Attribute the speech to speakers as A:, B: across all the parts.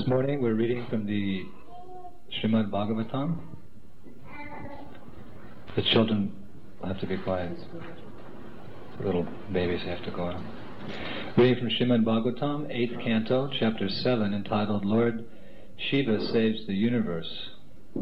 A: morning we're reading from the Srimad Bhagavatam. The children have to be quiet. The little babies have to go on. Reading from Srimad Bhagavatam, 8th Canto, Chapter 7, entitled Lord Shiva Saves the Universe.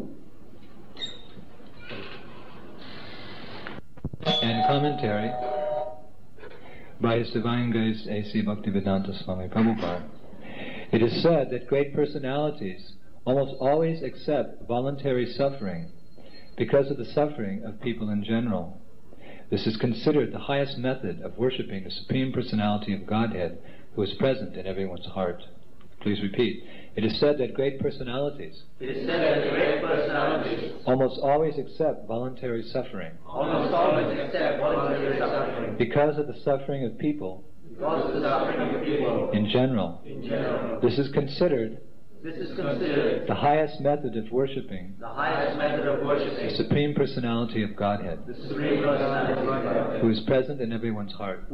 A: And commentary by His Divine Grace A.C. Bhaktivedanta Swami Prabhupada. It is said that great personalities almost always accept voluntary suffering because of the suffering of people in general. This is considered the highest method of worshipping the Supreme Personality of Godhead, who is present in everyone's heart. Please repeat. It is said that great personalities almost always accept voluntary suffering because of the suffering of people in general. This is considered the highest method of worshipping the Supreme Personality of Godhead, who is present in everyone's heart.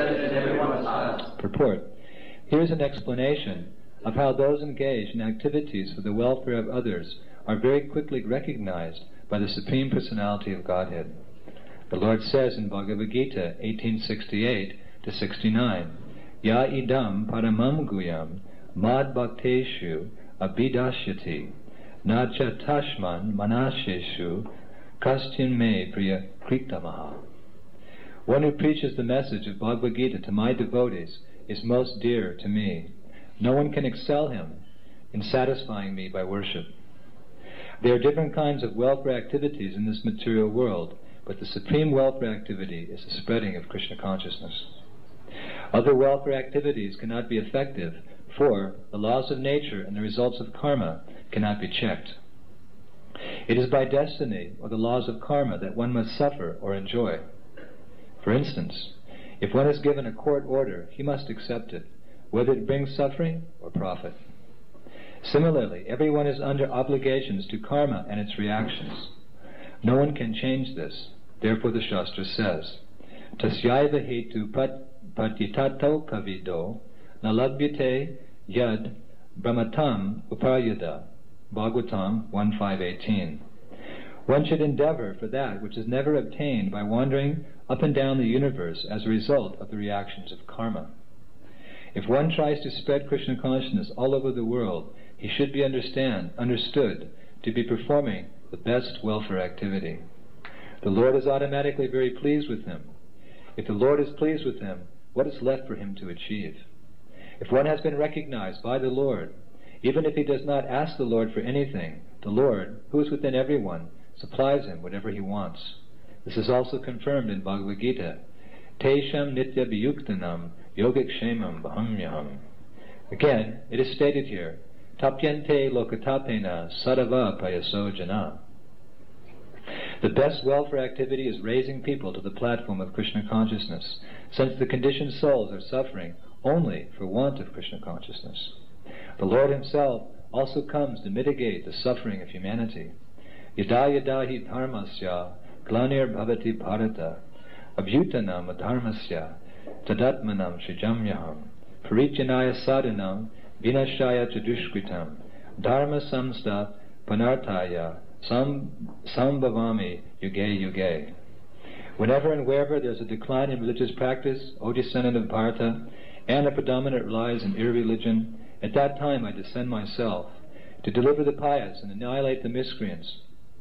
A: Purport. Here's an explanation of how those engaged in activities for the welfare of others are very quickly recognized by the Supreme Personality of Godhead. The Lord says in Bhagavad Gita 18:68-69, Ya idam paramam guyam mad bhakteshu abhidasyati nacha tashman manasheshu kastin me priya kritamaha. One who preaches the message of Bhagavad Gita to my devotees is most dear to me. No one can excel him in satisfying me by worship. There are different kinds of welfare activities in this material world, but the supreme welfare activity is the spreading of Krishna consciousness. Other welfare activities cannot be effective, for the laws of nature and the results of karma cannot be checked. It is by destiny or the laws of karma that one must suffer or enjoy. For instance, if one is given a court order, he must accept it, whether it brings suffering or profit. Similarly, everyone is under obligations to karma and its reactions. No one can change this. Therefore the Shastra says, Tasyaiva hetu patitato kavido nalabhyate yad brahmatam uparyada. Bhagavatam 1.5.18. One should endeavor for that which is never obtained by wandering up and down the universe as a result of the reactions of karma. If one tries to spread Krishna consciousness all over the world, he should be understood to be performing the best welfare activity. The Lord is automatically very pleased with him. If the Lord is pleased with him, what is left for him to achieve? If one has been recognized by the Lord, even if he does not ask the Lord for anything, the Lord, who is within everyone, supplies him whatever he wants. This is also confirmed in Bhagavad Gita. Tesham nitya viyuktanam yogikshemam bahamyaham. Again, it is stated here, Tapyante lokatapena sadava payaso jana. The best welfare activity is raising people to the platform of Krishna consciousness, since the conditioned souls are suffering only for want of Krishna consciousness. The Lord himself also comes to mitigate the suffering of humanity. Yada yada hi dharmasya glanir bhavati bharata abhyutanam adharmasya tadatmanam shrijamyaham parijyanaya sadhanam vinashaya chadushkritam dharma samsta panarthaya sambhavami yuge yuge. Whenever and wherever there is a decline in religious practice, O descendant of Bharata, and a predominant rise in irreligion, at that time I descend myself to deliver the pious and annihilate the miscreants,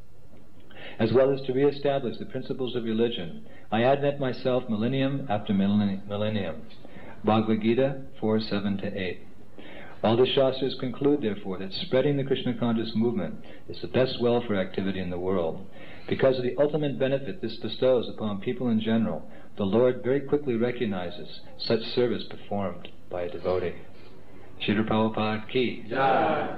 A: as well as to re-establish the principles of religion. I advent myself millennium after millennium. Bhagavad Gita 4:7-8. All the Shastras conclude, therefore, that spreading the Krishna conscious movement is the best welfare activity in the world. Because of the ultimate benefit this bestows upon people in general, the Lord very quickly recognizes such service performed by a devotee. Srila Prabhupada ki jai.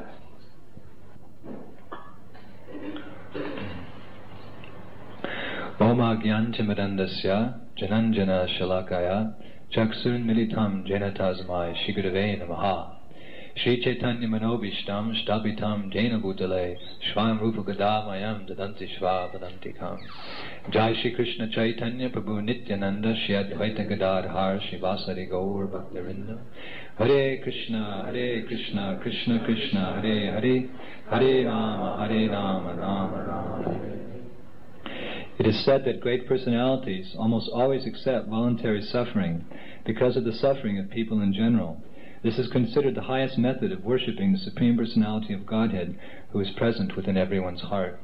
A: Om Agyantimadandasya Jananjana Shalakaya Chaksun Militam Jena Tasmai Shigurave Namaha. Shri Chaitanya Manobishtam Shtabitam Jena Bhutale Shvam Rupa Gadamayam Dadanti Shva Vadantikam. Jai Shri Krishna Chaitanya Prabhu Nityananda Shri Advaita Gadadhar Shivasari Gaur Bhaktarinda. Hare Krishna, Krishna Krishna, Hare Hare, Hare Rama, Rama Rama. It is said that great personalities almost always accept voluntary suffering because of the suffering of people in general. This is considered the highest method of worshipping the Supreme Personality of Godhead, who is present within everyone's heart.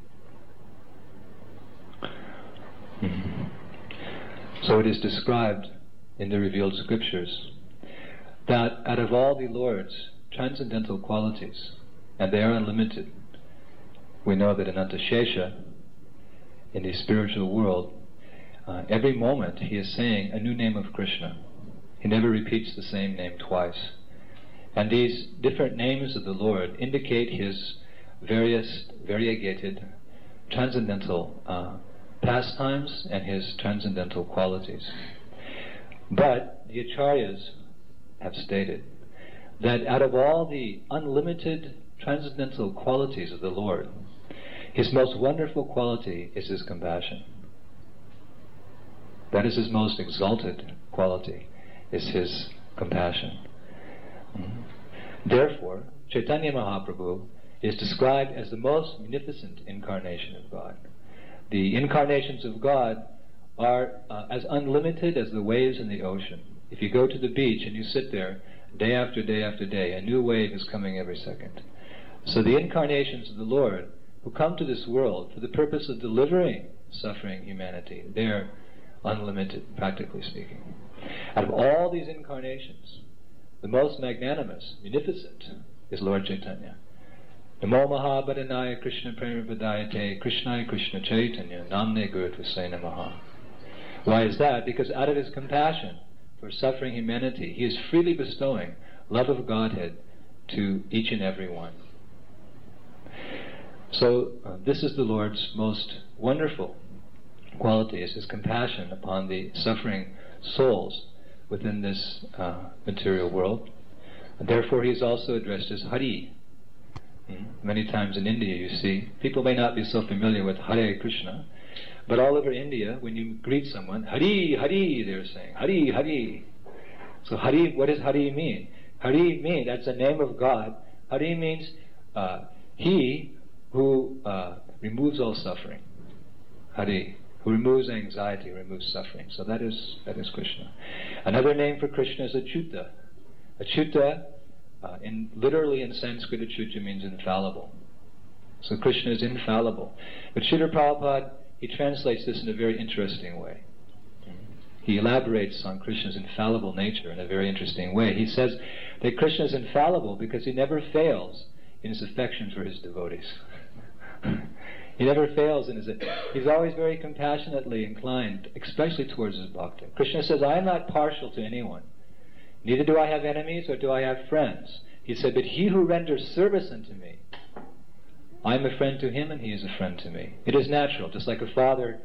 A: So it is described in the revealed scriptures that out of all the Lord's transcendental qualities, and they are unlimited, we know that Ananta Shesha, in the spiritual world, every moment he is saying a new name of Krishna. He never repeats the same name twice. And these different names of the Lord indicate his various variegated transcendental pastimes and his transcendental qualities. But the Acharyas have stated that out of all the unlimited transcendental qualities of the Lord, his most wonderful quality is his compassion. That is his most exalted quality, is his compassion. Therefore, Chaitanya Mahaprabhu is described as the most munificent incarnation of God. The incarnations of God are as unlimited as the waves in the ocean. If you go to the beach and you sit there day after day after day, a new wave is coming every second. So the incarnations of the Lord who come to this world for the purpose of delivering suffering humanity, they're unlimited, practically speaking. Out of all these incarnations, the most magnanimous, munificent, is Lord Chaitanya. Namo Mahabharanaya Krishna Premavadayate Krishnaya Krishna Chaitanya Namne Gurutvase Namaha. Why is that? Because out of his compassion for suffering humanity, he is freely bestowing love of Godhead to each and every one. So this is the Lord's most wonderful quality, is his compassion upon the suffering souls within this material world. And therefore he is also addressed as Hari. Many times in India you see, people may not be so familiar with Hare Krishna, but all over India, when you greet someone, Hari, Hari, they're saying, Hari, Hari. So Hari, what does Hari mean? Hari means, that's the name of God. Hari means he who removes all suffering. Hari, who removes anxiety, removes suffering. So that is Krishna. Another name for Krishna is Achyuta. Achyuta, literally in Sanskrit, Achyuta means infallible. So Krishna is infallible. But Srila Prabhupada, he translates this in a very interesting way. He elaborates on Krishna's infallible nature in a very interesting way. He says that Krishna is infallible because he never fails in his affection for his devotees. He never fails in his... He's always very compassionately inclined, especially towards his bhakta. Krishna says, I am not partial to anyone. Neither do I have enemies or do I have friends. He said, but he who renders service unto me, I am a friend to him and he is a friend to me. It is natural, just like a father,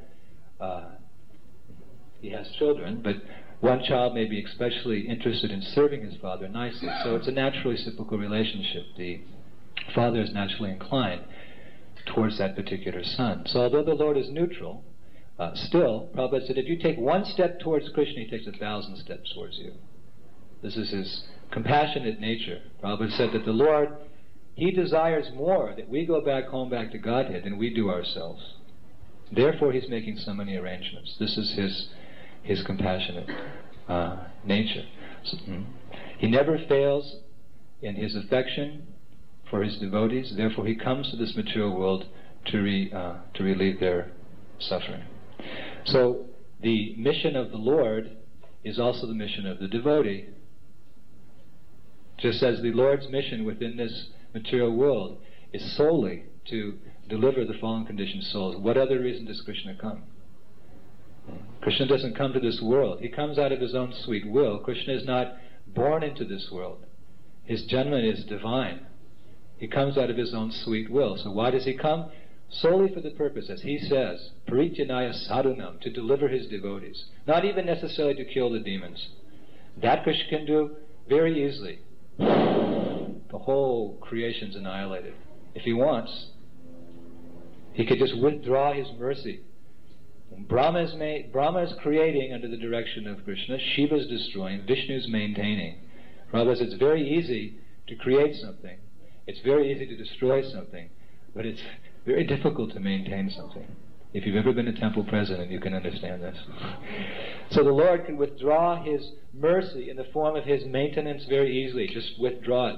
A: he has children, but one child may be especially interested in serving his father nicely. So it's a natural reciprocal relationship. The father is naturally inclined towards that particular son. So although the Lord is neutral, still, Prabhupada said, if you take one step towards Krishna, he takes 1,000 steps towards you. This is his compassionate nature. Prabhupada said that the Lord, he desires more that we go back home, back to Godhead, than we do ourselves. Therefore, he's making so many arrangements. This is his compassionate nature. So, he never fails in his affection for his devotees. Therefore, he comes to this material world to relieve their suffering. So, the mission of the Lord is also the mission of the devotee. Just as the Lord's mission within this material world is solely to deliver the fallen conditioned souls, what other reason does Krishna come? Krishna doesn't come to this world. He comes out of his own sweet will. Krishna is not born into this world. His janma is divine. He comes out of his own sweet will. So why does he come? Solely for the purpose, as he says, parityanaya sadhunam, to deliver his devotees. Not even necessarily to kill the demons. That Krishna can do very easily. whole creation's annihilated. If he wants, he could just withdraw his mercy. Brahma is creating under the direction of Krishna, Shiva is destroying, Vishnu is maintaining. Prabhupada says it's very easy to create something, it's very easy to destroy something, but it's very difficult to maintain something. If you've ever been a temple president, you can understand this. So the Lord can withdraw his mercy in the form of his maintenance very easily. Just withdraw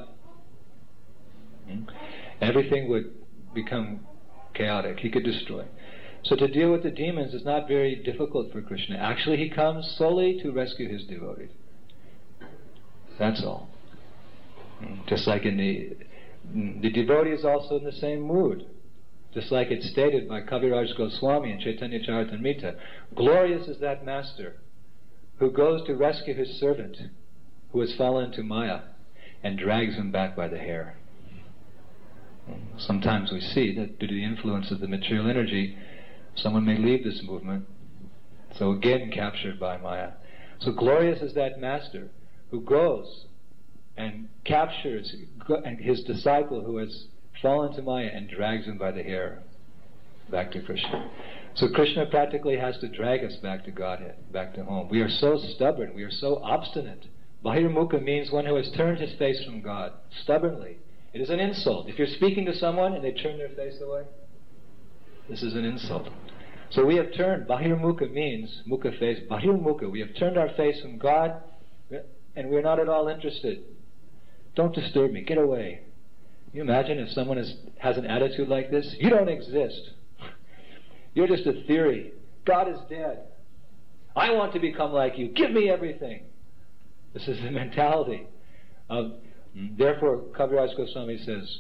A: it. Everything would become chaotic. He could destroy. So to deal with the demons is not very difficult for Krishna. Actually, he comes solely to rescue his devotees. That's all. Just like in the devotee is also in the same mood. Just like it's stated by Kaviraj Goswami and Chaitanya Charitamrita, glorious is that master who goes to rescue his servant who has fallen into Maya and drags him back by the hair. Sometimes we see that due to the influence of the material energy, someone may leave this movement, so again captured by Maya. So glorious is that master who goes and captures his disciple who has fallen to Maya and drags him by the hair back to Krishna. So Krishna practically has to drag us back to Godhead, back to home. We are so stubborn, we are so obstinate. Bahirmukha means one who has turned his face from God, stubbornly. It is an insult. If you're speaking to someone and they turn their face away, this is an insult. So we have turned, Bahirmukha means, mukha face, Bahirmukha, we have turned our face from God and we're not at all interested. Don't disturb me, get away. Can you imagine if someone has an attitude like this? You don't exist. You're just a theory. God is dead. I want to become like you. Give me everything. This is the mentality of. Therefore, Kaviraj Goswami says,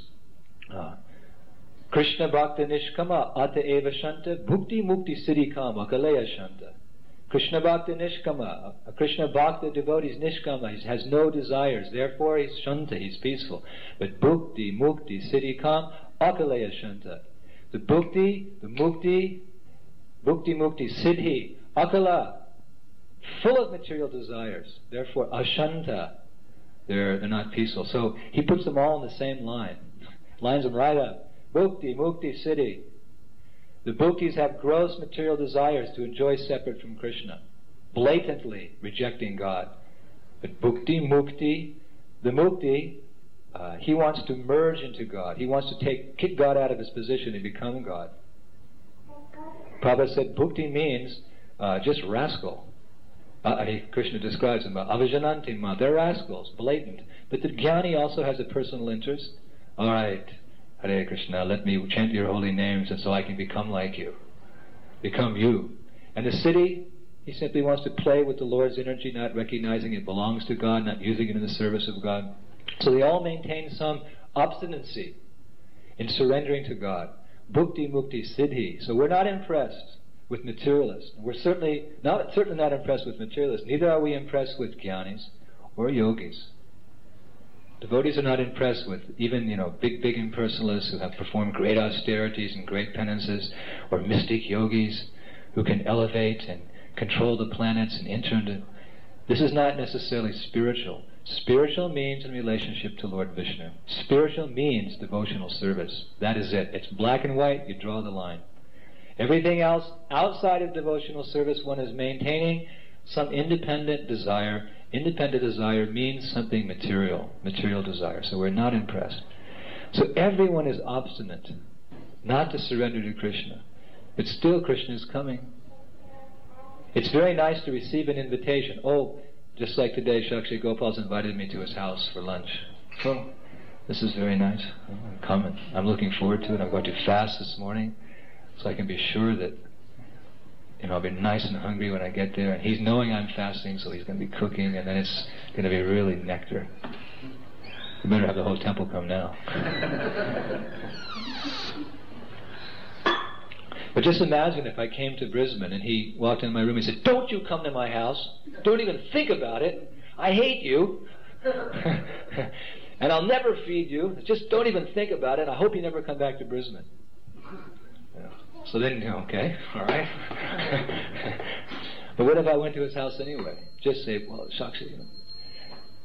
A: Krishna Bhakta Nishkama Ata Eva Shanta Bhukti Mukti Siddhi Kama Kalaya Shanta. Krishna Bhakta Nishkama, a Krishna Bhakta devotee is Nishkama, he has no desires, therefore he's Shanta, he's peaceful. But Bhukti Mukti Siddhi Kama Akalaya Shanta. The Bhukti, the Mukti, Bhukti Mukti Siddhi, Akala, full of material desires, therefore Ashanta. They're not peaceful. So he puts them all in the same line. Lines them right up. Bhukti, Mukti, Siddhi. The Bhuktis have gross material desires to enjoy separate from Krishna, blatantly rejecting God. But Bhukti, Mukti, the Mukti, he wants to merge into God. He wants to kick God out of his position and become God. Prabhupada said Bhukti means just rascal. Krishna describes them, Avajananti, they're rascals, blatant. But the jnani also has a personal interest. All right, Hare Krishna, let me chant your holy names and so I can become like you. Become you. And the siddhi, he simply wants to play with the Lord's energy, not recognizing it belongs to God, not using it in the service of God. So they all maintain some obstinacy in surrendering to God. Bhukti, Mukti, Siddhi. So we're not impressed with materialists. We're certainly not impressed with materialists. Neither are we impressed with jnanis or yogis. Devotees are not impressed with even, big impersonalists who have performed great austerities and great penances, or mystic yogis who can elevate and control the planets and enter into. This is not necessarily spiritual. Spiritual means in relationship to Lord Vishnu. Spiritual means devotional service. That is it. It's black and white. You draw the line. Everything else outside of devotional service, one is maintaining some independent desire. Independent desire means something material desire. So we're not impressed. So everyone is obstinate not to surrender to Krishna. But still Krishna is coming. It's very nice to receive an invitation. Oh, just like today, Shakshi Gopal's invited me to his house for lunch. Oh, this is very nice. I'm coming. I'm looking forward to it. I'm going to fast this morning so I can be sure that I'll be nice and hungry when I get there. And he's knowing I'm fasting, so he's going to be cooking, and then it's going to be really nectar. You better have the whole temple come now. But just imagine if I came to Brisbane and he walked into my room and said, "Don't you come to my house. Don't even think about it. I hate you. And I'll never feed you. Just don't even think about it. I hope you never come back to Brisbane." So then, okay, all right. But what if I went to his house anyway? Just say, "Well, Shakshi,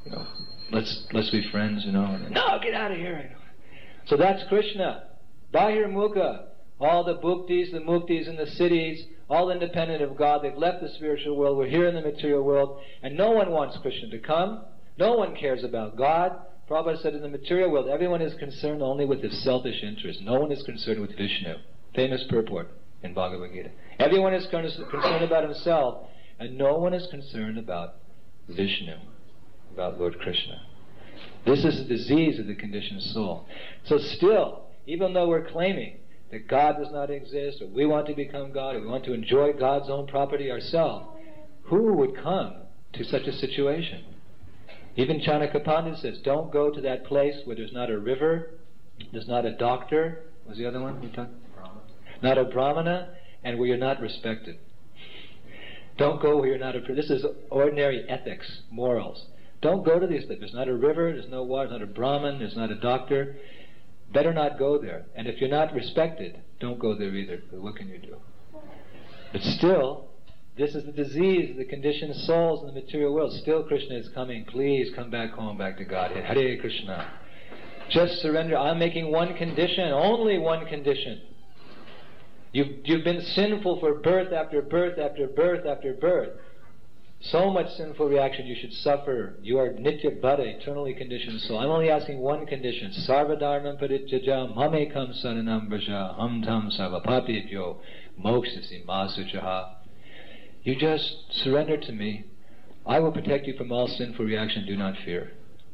A: let's be friends, No, get out of here. So that's Krishna. Bahir Mukha. All the bhuktis, the muktis in the cities, all independent of God, they've left the spiritual world, we're here in the material world, and no one wants Krishna to come. No one cares about God. Prabhupada said in the material world, everyone is concerned only with his selfish interest. No one is concerned with Vishnu. Famous purport in Bhagavad Gita. Everyone is concerned about himself, and no one is concerned about Vishnu, about Lord Krishna. This is the disease of the conditioned soul. So still, even though we're claiming that God does not exist, or we want to become God, or we want to enjoy God's own property ourselves, who would come to such a situation? Even Chanakya Pandit says, don't go to that place where there's not a river, there's not a doctor, what was the other one we talked? Not a brahmana, and where you're not respected. Don't go where you're not this is ordinary ethics, morals. Don't go to these things. There's not a river, there's no water, there's not a brahman, there's not a doctor. Better not go there. And if you're not respected, don't go there either, because what can you do? But still, this is the disease of the conditioned souls in the material world. Still Krishna is coming. Please come back home, back to Godhead. Hare Krishna. Just surrender. I'm making one condition, only one condition. You've been sinful for birth after birth after birth after birth. So much sinful reaction you should suffer. You are nitya bhada, eternally conditioned soul. I'm only asking one condition. Sarvadharmam parityaja mamekam saranam vraja ham tam sarvapapibhyo mokshasi masuchaha. You just surrender to me. I will protect you from all sinful reaction. Do not fear.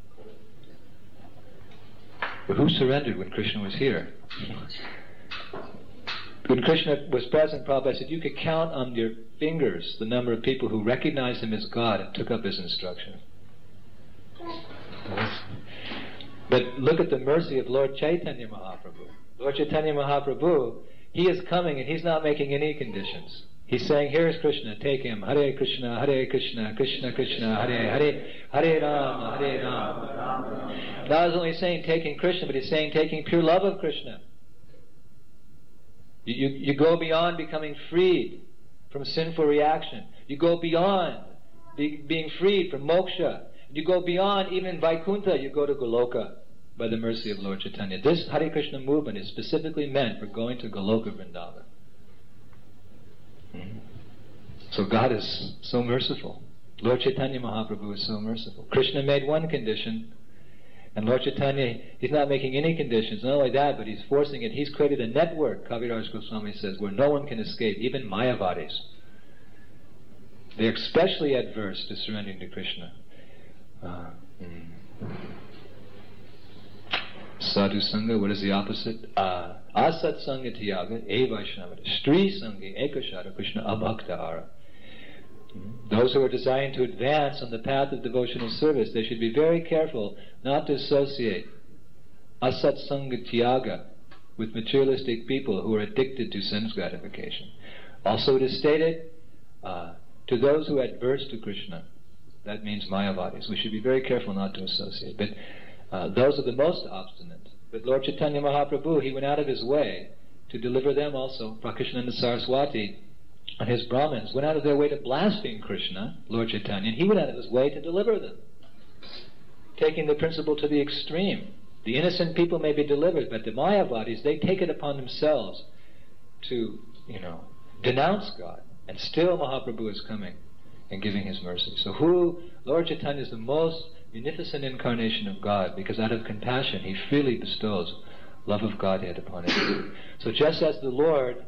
A: But who surrendered when Krishna was here? When Krishna was present, Prabhupada said you could count on your fingers the number of people who recognized him as God and took up his instruction. But look at the mercy of Lord Chaitanya Mahaprabhu. Lord Chaitanya Mahaprabhu, he is coming and he's not making any conditions. He's saying, here is Krishna, take him. Hare Krishna, Krishna Krishna, Hare Hare, Hare Rama, Hare Rama. Not only saying taking Krishna, but he's saying taking pure love of Krishna. You go beyond becoming freed from sinful reaction. You go beyond being freed from moksha. You go beyond even Vaikuntha. You go to Goloka by the mercy of Lord Chaitanya. This Hare Krishna movement is specifically meant for going to Goloka Vrindavan. So God is so merciful. Lord Chaitanya Mahaprabhu is so merciful. Krishna made one condition, and Lord Chaitanya, he's not making any conditions. Not only that, but he's forcing it. He's created a network, Kaviraj Goswami says, where no one can escape, even Mayavadis. They're especially adverse to surrendering to Krishna. Sadhu Sangha, what is the opposite? Asat Sangha Tiyaga, Evaishnavata, Stri Sangha, Ekashara, Krishna Abhakta Ara. Those who are desiring to advance on the path of devotional service, they should be very careful not to associate Asat Sangha Tiyaga with materialistic people who are addicted to sense gratification. Also it is stated, to those who are adverse to Krishna, that means Mayavadis. We should be very careful not to associate. But those are the most obstinate. But Lord Chaitanya Mahaprabhu, he went out of his way to deliver them also. Prakashananda Saraswati and his Brahmins went out of their way to blaspheme Krishna, Lord Chaitanya, and he went out of his way to deliver them, taking the principle to the extreme. The innocent people may be delivered, but the Mayavadis, they take it upon themselves to, denounce God. And still Mahaprabhu is coming and giving his mercy. So Lord Chaitanya is the most munificent incarnation of God, because out of compassion he freely bestows love of Godhead upon us. So just as the Lord,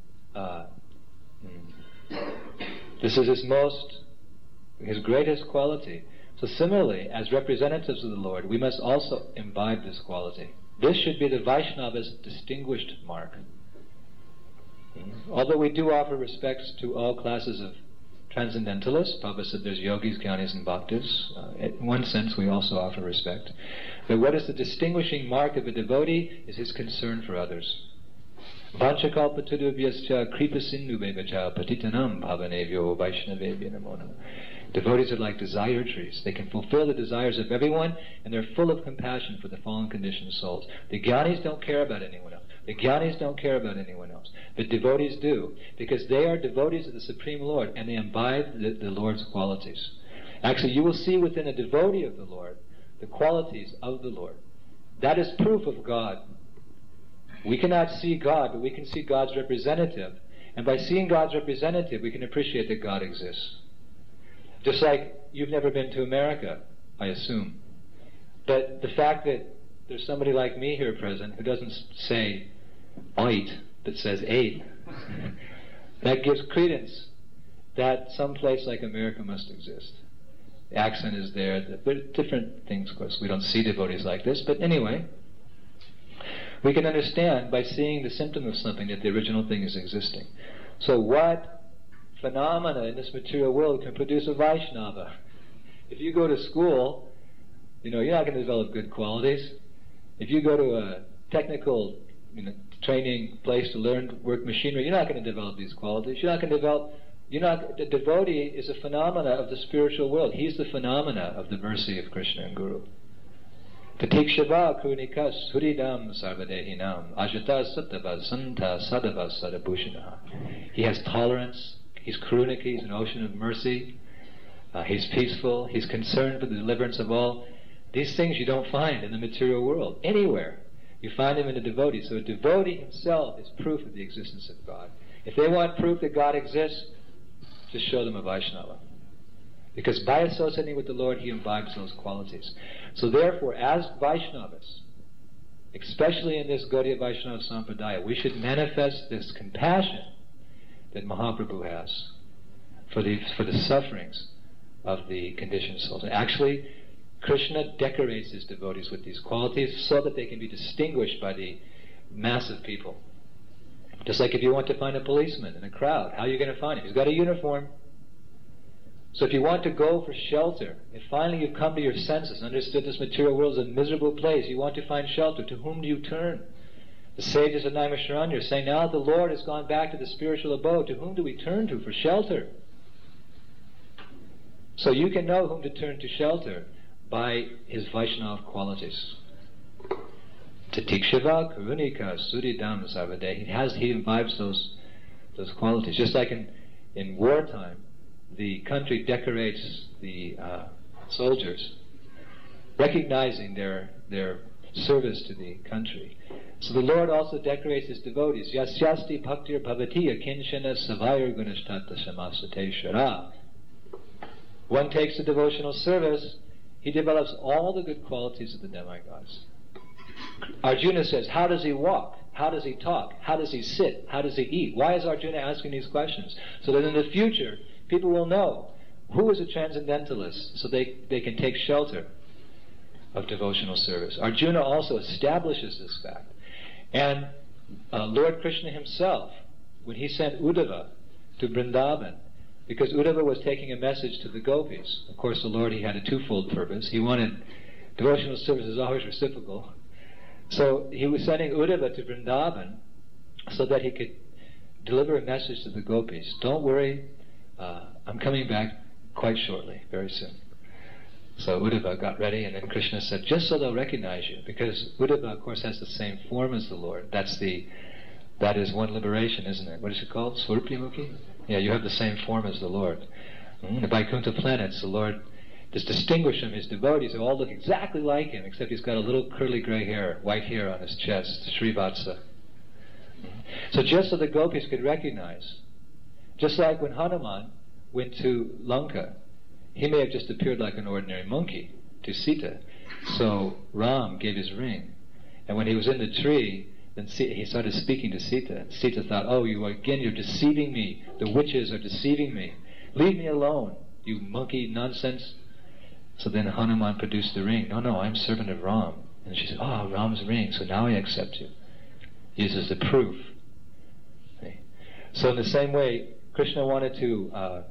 A: this is his greatest quality. So similarly, as representatives of the Lord, we must also imbibe this quality. This should be the Vaishnava's distinguished mark. Although we do offer respects to all classes of transcendentalists, Prabhupada said there's yogis, jnanis, and bhaktas. In one sense, we also offer respect. But what is the distinguishing mark of a devotee is his concern for others. Vanchakalpatudubhyascha kripasindubevacha patitanam bhavanevyo vaishnavebhya namo namo. Devotees are like desire trees. They can fulfill the desires of everyone, and they're full of compassion for the fallen conditioned souls. The jnanis don't care about anyone else. The jnanis don't care about anyone else. But devotees do, because they are devotees of the Supreme Lord, and they imbibe the Lord's qualities. Actually, you will see within a devotee of the Lord the qualities of the Lord. That is proof of God. We cannot see God, but we can see God's representative. And by seeing God's representative, we can appreciate that God exists. Just like you've never been to America, I assume. But the fact that there's somebody like me here present who doesn't say oit, but says eight, that gives credence that some place like America must exist. The accent is there, but different things, of course. We don't see devotees like this, but anyway, we can understand by seeing the symptom of something that the original thing is existing. So what phenomena in this material world can produce a Vaishnava? If you go to school, you're not going to develop good qualities. If you go to a technical training place to learn work machinery, you're not going to develop these qualities. The devotee is a phenomena of the spiritual world. He's the phenomena of the mercy of Krishna and Guru. Tatikshava krunikas huridam sarvadehinam ajata sattava santa sadava sadabhushanaha. He has tolerance. He's krunika. He's an ocean of mercy. He's peaceful. He's concerned for the deliverance of all. These things you don't find in the material world anywhere. You find them in a devotee. So a devotee himself is proof of the existence of God. If they want proof that God exists, just show them a Vaishnava. Because by associating with the Lord, he imbibes those qualities. So therefore, as Vaishnavas, especially in this Gaudiya Vaishnava Sampradaya, we should manifest this compassion that Mahaprabhu has for the sufferings of the conditioned souls. And actually, Krishna decorates his devotees with these qualities so that they can be distinguished by the mass of people. Just like if you want to find a policeman in a crowd, how are you going to find him? He's got a uniform. So if you want to go for shelter, if finally you've come to your senses, understood this material world is a miserable place, you want to find shelter, to whom do you turn? The sages of Naimisharanya are saying, now the Lord has gone back to the spiritual abode, to whom do we turn to for shelter? So you can know whom to turn to shelter by his Vaishnava qualities. Tatikshava karunika suridam sarvadehi. He imbibes those qualities. Just like in wartime, the country decorates the soldiers, recognizing their service to the country. So the Lord also decorates his devotees. Yasyasti bhaktir bhavatiya kinshana savayur gunashtata samasate shara. One takes the devotional service, he develops all the good qualities of the demigods. Arjuna says, how does he walk? How does he talk? How does he sit? How does he eat? Why is Arjuna asking these questions? So that in the future, people will know who is a transcendentalist, so they can take shelter of devotional service. Arjuna also establishes this fact. And Lord Krishna himself, when he sent Uddhava to Vrindavan, because Uddhava was taking a message to the gopis. Of course, the Lord, he had a twofold purpose. He wanted, devotional service is always reciprocal. So he was sending Uddhava to Vrindavan so that he could deliver a message to the gopis. Don't worry, I'm coming back quite shortly, very soon. So Uddhava got ready, and then Krishna said, just so they'll recognize you, because Uddhava, of course, has the same form as the Lord. That is one liberation, isn't it? What is it called? Swarupimukhi? Yeah, you have the same form as the Lord. The Vaikuntha planets, the Lord just distinguished him. His devotees who all look exactly like him, except he's got a little curly gray hair, white hair on his chest, Srivatsa. So just so the gopis could recognize, just like when Hanuman went to Lanka, he may have just appeared like an ordinary monkey to Sita. So Ram gave his ring. And when he was in the tree, then he started speaking to Sita. And Sita thought, oh, you're deceiving me. The witches are deceiving me. Leave me alone, you monkey nonsense. So then Hanuman produced the ring. No, I'm servant of Ram. And she said, oh, Ram's ring, so now I accept you. He uses the proof. Okay. So in the same way, Krishna wanted to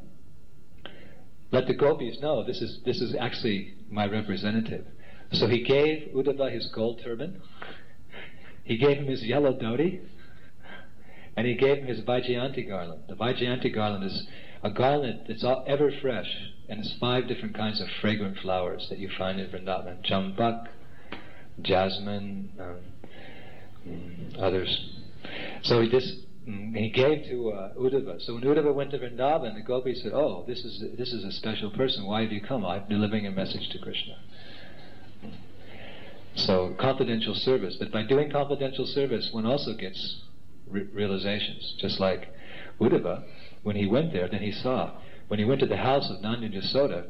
A: let the gopis know this is actually my representative. So he gave Uddhava his gold turban, he gave him his yellow dhoti, and he gave him his Vaijayanti garland. The Vaijayanti garland is a garland that's ever fresh, and it's 5 different kinds of fragrant flowers that you find in Vrindavan. Champak, jasmine, others. So this he gave to Uddhava. So when Uddhava went to Vrindavan, the gopis said, "Oh, this is a special person. Why have you come? I'm delivering a message to Krishna." So confidential service. But by doing confidential service, one also gets realizations. Just like Uddhava, when he went there, then he saw. When he went to the house of Nanda and Yasoda,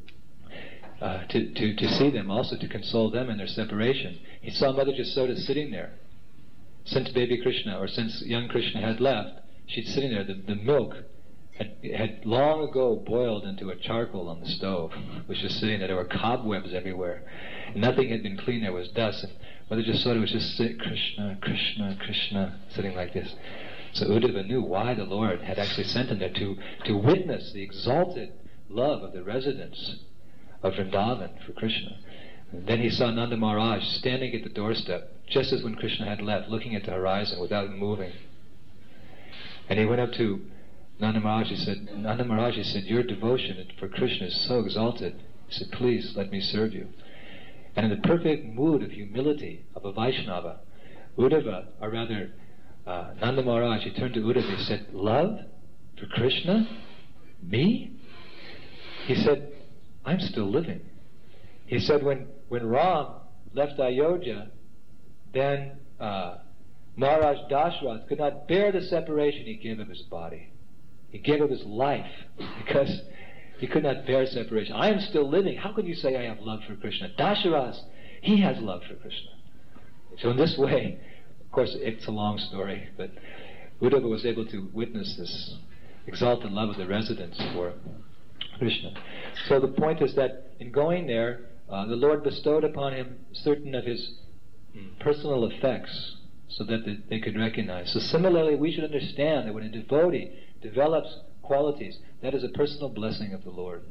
A: to see them, also to console them in their separation, he saw Mother Yasoda sitting there. Since baby Krishna, or since young Krishna had left, she's sitting there. The milk had long ago boiled into a charcoal on the stove, which was sitting there. There were cobwebs everywhere. And nothing had been clean. There was dust. And Mother Yasoda was just sitting, Krishna, Krishna, Krishna, sitting like this. So Uddhava knew why the Lord had actually sent him there, to witness the exalted love of the residents of Vrindavan for Krishna. And then he saw Nanda Maharaj standing at the doorstep, just as when Krishna had left, looking at the horizon without moving. And he went up to Nanda Maharaj. He said, "Your devotion for Krishna is so exalted." He said, "Please let me serve you." And in the perfect mood of humility of a Vaishnava, Uddhava, or rather Nanda Maharaj, he turned to Uddhava. He said, "Love for Krishna? Me?" He said, "I'm still living." He said, when Ram left Ayodhya, then Maharaj Dashrath could not bear the separation. He gave up his body. He gave up his life because he could not bear separation. I am still living. How can you say I have love for Krishna? Dashrath, he has love for Krishna. So in this way, of course, it's a long story, but Uddhava was able to witness this exalted love of the residents for Krishna. So the point is that in going there, the Lord bestowed upon him certain of his personal effects so that they could recognize. So similarly, we should understand that when a devotee develops qualities, that is a personal blessing of the Lord.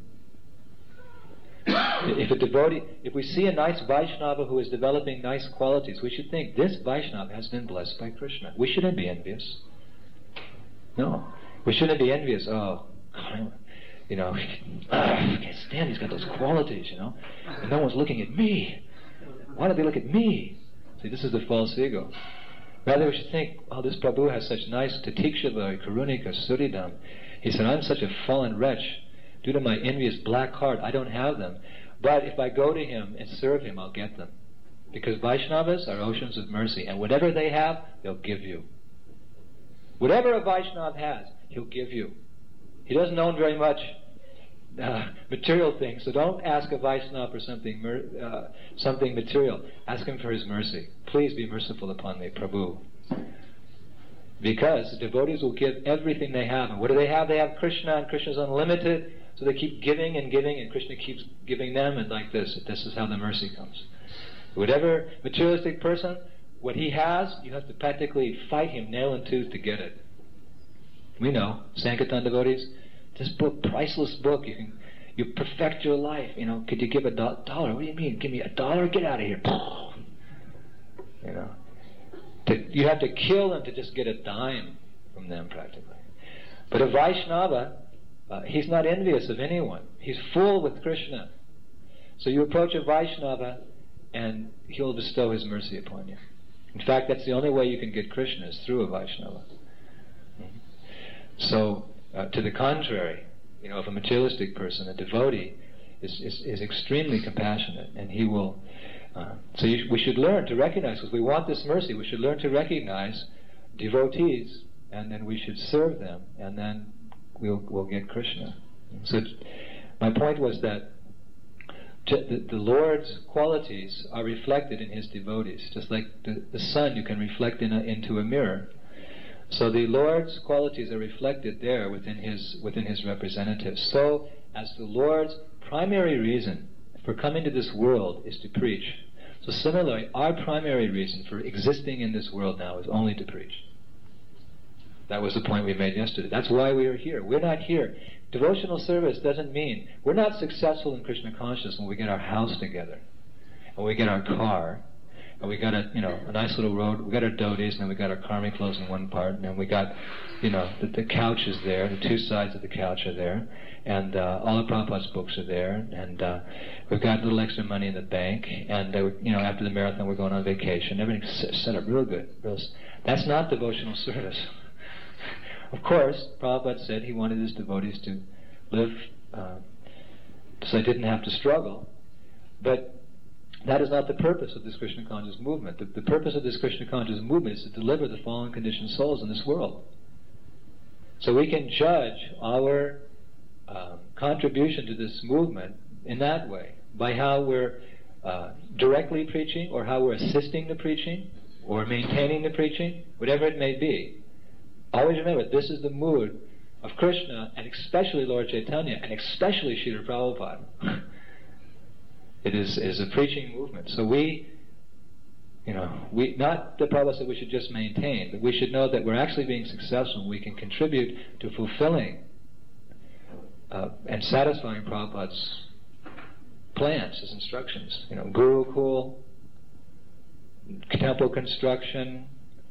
A: If we see a nice Vaishnava who is developing nice qualities, we should think, this Vaishnava has been blessed by Krishna. We shouldn't be envious. No. We shouldn't be envious. Oh, I can't stand he's got those qualities, and no one's looking at me. Why don't they look at me? See, this is the false ego. Rather, we should think, oh, this Prabhu has such nice Tatikshala, Karunika, Suridam. He said, I'm such a fallen wretch. Due to my envious black heart, I don't have them. But if I go to him and serve him, I'll get them. Because Vaishnavas are oceans of mercy, and whatever they have, they'll give you. Whatever a Vaishnava has, he'll give you. He doesn't own very much material things, so don't ask a Vaishnava for something material. Ask him for his mercy. Please be merciful upon me, Prabhu. Because the devotees will give everything they have. And what do they have? They have Krishna, and Krishna is unlimited, so they keep giving and giving, and Krishna keeps giving them, and like this. This is how the mercy comes. Whatever materialistic person, what he has, you have to practically fight him nail and tooth to get it. We know, Sankirtan devotees, this book, priceless book, you perfect your life. Could you give $1? What do you mean? Give me $1? Get out of here. You have to kill them to just get a dime from them, practically. But a Vaishnava, he's not envious of anyone. He's full with Krishna. So you approach a Vaishnava, and he'll bestow his mercy upon you. In fact, that's the only way you can get Krishna, is through a Vaishnava. So, to the contrary, if a materialistic person, a devotee, is extremely compassionate, and he will. We should learn to recognize, because we want this mercy. We should learn to recognize devotees, and then we should serve them, and then we'll get Krishna. So, my point was that the Lord's qualities are reflected in His devotees, just like the sun you can reflect into a mirror. So the Lord's qualities are reflected there within His representatives. So, as the Lord's primary reason for coming to this world is to preach, so similarly, our primary reason for existing in this world now is only to preach. That was the point we made yesterday. That's why we are here. We're not here. Devotional service doesn't mean we're not successful in Krishna consciousness when we get our house together, and we get our car, and we got a nice little road. We got our dhotis, and then we got our karmic clothes in one part, and then we got, the couch is there. The two sides of the couch are there, and all of Prabhupada's books are there, and we've got a little extra money in the bank, and after the marathon we're going on vacation. Everything's set up real good. That's not devotional service. Of course, Prabhupada said he wanted his devotees to live so they didn't have to struggle. But that is not the purpose of this Krishna conscious movement. The purpose of this Krishna conscious movement is to deliver the fallen conditioned souls in this world. So we can judge our contribution to this movement in that way, by how we're directly preaching, or how we're assisting the preaching, or maintaining the preaching, whatever it may be. Always remember, this is the mood of Krishna, and especially Lord Chaitanya, and especially Srila Prabhupada. It is a preaching movement. So we not that Prabhupada said we should just maintain, but we should know that we're actually being successful. We can contribute to fulfilling and satisfying Prabhupada's plans, his instructions. Gurukul, temple construction,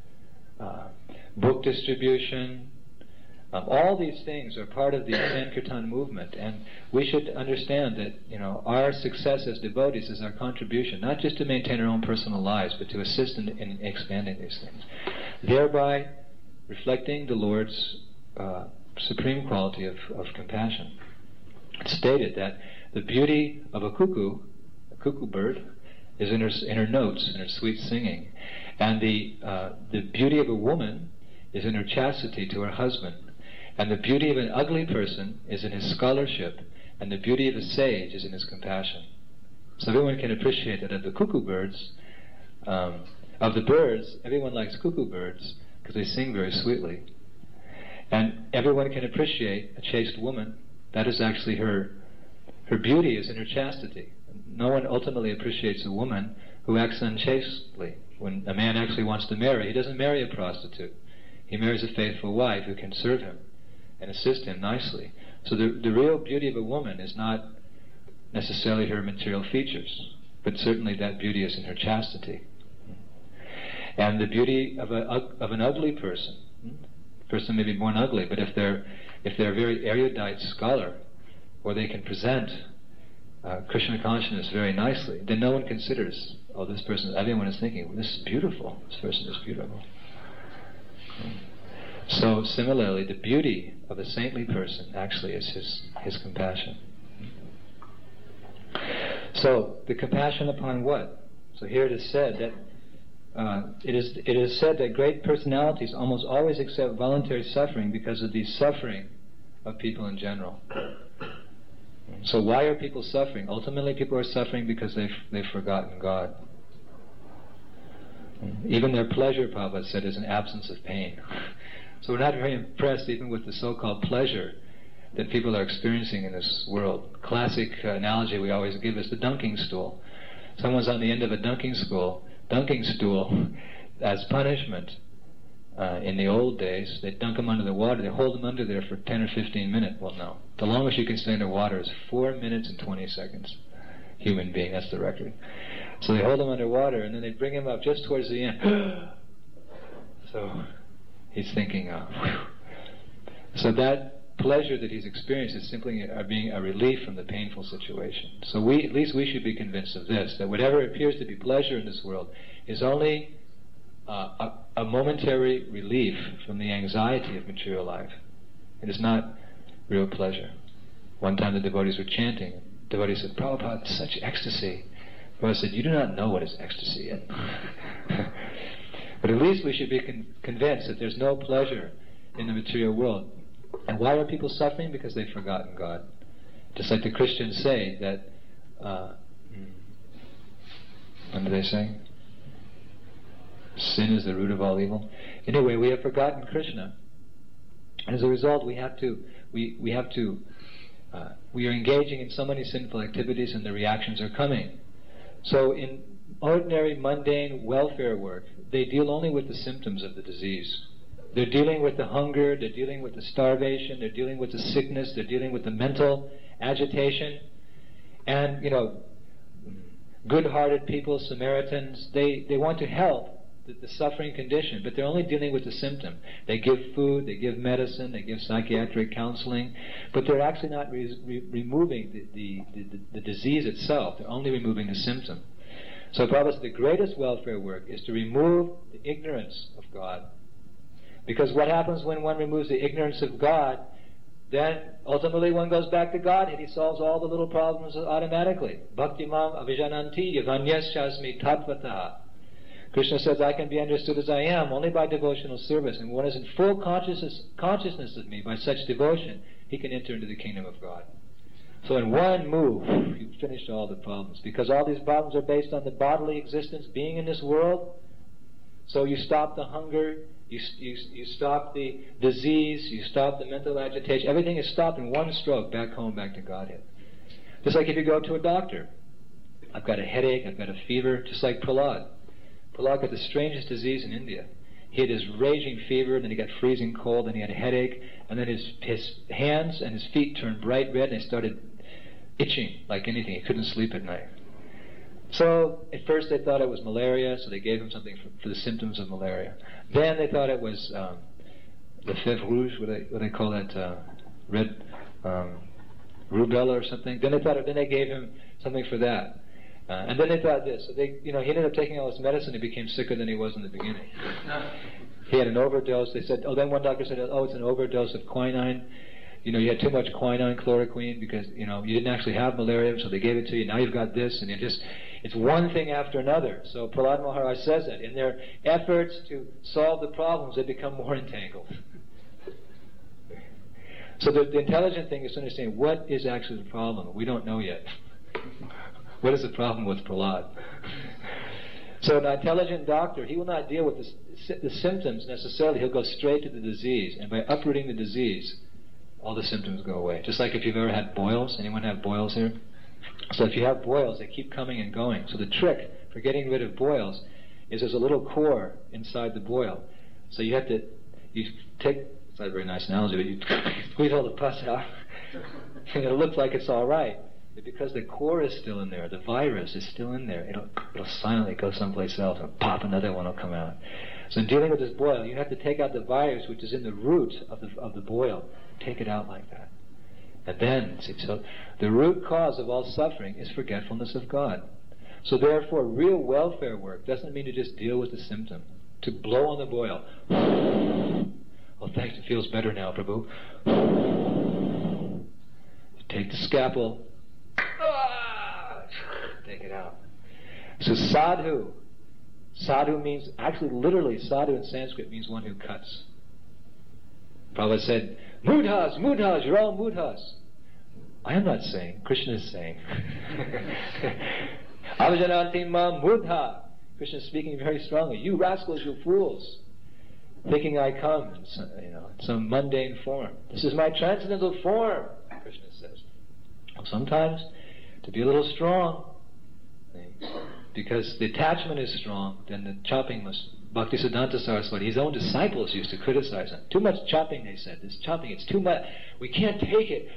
A: book distribution. All these things are part of the Sankirtan movement, and we should understand that our success as devotees is our contribution, not just to maintain our own personal lives, but to assist in expanding these things, thereby reflecting the Lord's supreme quality of compassion. It's stated that the beauty of a cuckoo bird, is in her notes, in her sweet singing, and the beauty of a woman is in her chastity to her husband. And the beauty of an ugly person is in his scholarship, and the beauty of a sage is in his compassion. So everyone can appreciate that of the cuckoo birds, of the birds, everyone likes cuckoo birds because they sing very sweetly. And everyone can appreciate a chaste woman. That is actually her beauty is in her chastity. No one ultimately appreciates a woman who acts unchastely. When a man actually wants to marry, he doesn't marry a prostitute. He marries a faithful wife who can serve him and assist him nicely. So the real beauty of a woman is not necessarily her material features, but certainly that beauty is in her chastity. And the beauty of an ugly person may be born ugly, but if they're a very erudite scholar, or they can present Krishna consciousness very nicely, then no one considers, everyone is thinking, well, this is beautiful, this person is beautiful. So similarly, the beauty of a saintly person actually is his compassion. So the compassion upon what? So here it is said that it is said that great personalities almost always accept voluntary suffering because of the suffering of people in general. So why are people suffering? Ultimately, people are suffering because they've forgotten God. Even their pleasure, Prabhupada said, is an absence of pain. So we're not very impressed even with the so-called pleasure that people are experiencing in this world. Classic analogy we always give is the dunking stool. Someone's on the end of a dunking stool as punishment. In the old days, they'd dunk them under the water. They hold them under there for 10 or 15 minutes. Well, no. The longest you can stay underwater is 4 minutes and 20 seconds. Human being, that's the record. So they hold him underwater, and then they bring him up just towards the end. So he's thinking, So that pleasure that he's experienced is simply being a relief from the painful situation. So at least we should be convinced of this, that whatever appears to be pleasure in this world is only a momentary relief from the anxiety of material life. It is not real pleasure. One time the devotees were chanting. The devotee said, Prabhupada, such ecstasy. Prabhupada said, you do not know what is ecstasy yet. But at least we should be convinced that there's no pleasure in the material world. And why are people suffering? Because they've forgotten God. Just like the Christians say that, what do they say? Sin is the root of all evil. Anyway, we have forgotten Krishna. And as a result, we are engaging in so many sinful activities, and the reactions are coming. So in ordinary, mundane welfare work, they deal only with the symptoms of the disease. They're dealing with the hunger, they're dealing with the starvation, they're dealing with the sickness, they're dealing with the mental agitation. And, good-hearted people, Samaritans, they want to help the suffering condition, but they're only dealing with the symptom. They give food, they give medicine, they give psychiatric counseling, but they're actually not removing the disease itself. They're only removing the symptom. So Prabhupada said the greatest welfare work is to remove the ignorance of God. Because what happens when one removes the ignorance of God, then ultimately one goes back to God and he solves all the little problems automatically. Bhaktimam avijananti yaganyas-chasmi tattvataha. Krishna says, I can be understood as I am only by devotional service. And one is in full consciousness of me by such devotion, he can enter into the kingdom of God. So in one move, you've finished all the problems. Because all these problems are based on the bodily existence, being in this world. So you stop the hunger, you stop the disease, you stop the mental agitation. Everything is stopped in one stroke, back home, back to Godhead. Just like if you go to a doctor. I've got a headache, I've got a fever, just like Prahlad. Prahlad got the strangest disease in India. He had his raging fever, and then he got freezing cold, and he had a headache, and then his hands and his feet turned bright red, and he started itching like anything. He couldn't sleep at night. So at first they thought it was malaria, so they gave him something for the symptoms of malaria. Then they thought it was the fièvre rouge, what they call that, red rubella or something. Then they gave him something for that. And then they thought this. So he ended up taking all this medicine. He became sicker than he was in the beginning. He had an overdose. They said, then one doctor said, it's an overdose of quinine. You had too much quinine, chloroquine, because, you didn't actually have malaria, so they gave it to you. Now you've got this, and it's one thing after another. So Prahlad Maharaj says that. In their efforts to solve the problems, they become more entangled. So the intelligent thing is to understand what is actually the problem. We don't know yet. What is the problem with Prahlad? So an intelligent doctor, he will not deal with the symptoms necessarily. He'll go straight to the disease. And by uprooting the disease, all the symptoms go away. Just like if you've ever had boils. Anyone have boils here? So if you have boils, they keep coming and going. So the trick for getting rid of boils is there's a little core inside the boil. So you take, it's not a very nice analogy, but you squeeze all the pus out, and it looks like it's all right. But because the core is still in there, the virus is still in there, it'll silently go someplace else, and pop, another one will come out. So in dealing with this boil, you have to take out the virus which is in the root of the boil. Take it out like that. And then, so the root cause of all suffering is forgetfulness of God. So therefore, real welfare work doesn't mean to just deal with the symptom. To blow on the boil. Oh, thanks, it feels better now, Prabhu. Take the scalpel. Take it out. So sadhu. Sadhu means, actually literally, sadhu in Sanskrit means one who cuts. Prabhupada said, mudhas, you're all mudhas. I am not saying, Krishna is saying. Avajananti ma mudha. Krishna is speaking very strongly. You rascals, you fools, thinking I come in some mundane form. This is my transcendental form, Krishna says. Sometimes, to be a little strong, because the attachment is strong, then the chopping must... Bhaktisiddhanta Saraswati, his own disciples used to criticize him. Too much chopping, they said. This chopping, it's too much. We can't take it.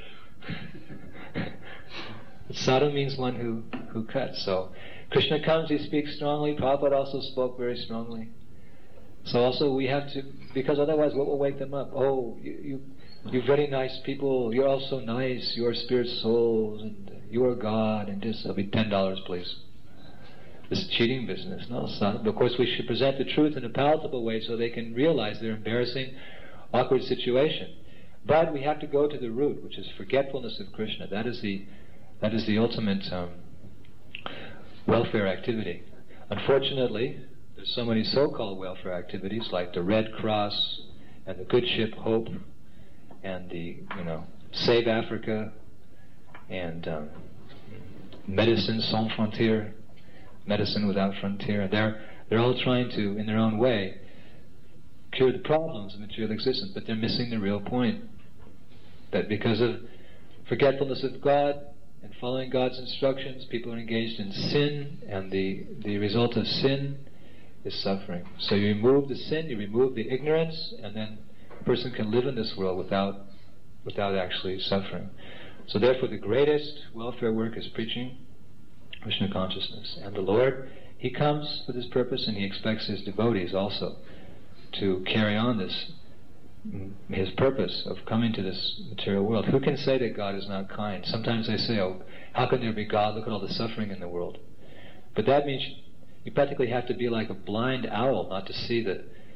A: Sadhu means one who cuts. So Krishna comes, he speaks strongly. Prabhupada also spoke very strongly. So also we have to, because otherwise what will wake them up? Oh, you're very nice people. You're all so nice. You're spirit souls, and you are God, and this. It'll be $10, please. This cheating business. No, son. Of course, we should present the truth in a palatable way so they can realize their embarrassing, awkward situation. But we have to go to the root, which is forgetfulness of Krishna. That is the ultimate welfare activity. Unfortunately, there's so many so-called welfare activities like the Red Cross and the Good Ship Hope and the Save Africa and Médecins Sans Frontières. Medicine Without Frontier. They're all trying to, in their own way, cure the problems of material existence, but they're missing the real point. That because of forgetfulness of God and following God's instructions, people are engaged in sin, and the result of sin is suffering. So you remove the sin, you remove the ignorance, and then a person can live in this world without actually suffering. So therefore the greatest welfare work is preaching Krishna consciousness. And the Lord, He comes for this purpose, and He expects His devotees also to carry on His purpose of coming to this material world. Who can say that God is not kind? Sometimes they say, oh, how can there be God? Look at all the suffering in the world. But that means you practically have to be like a blind owl not to see the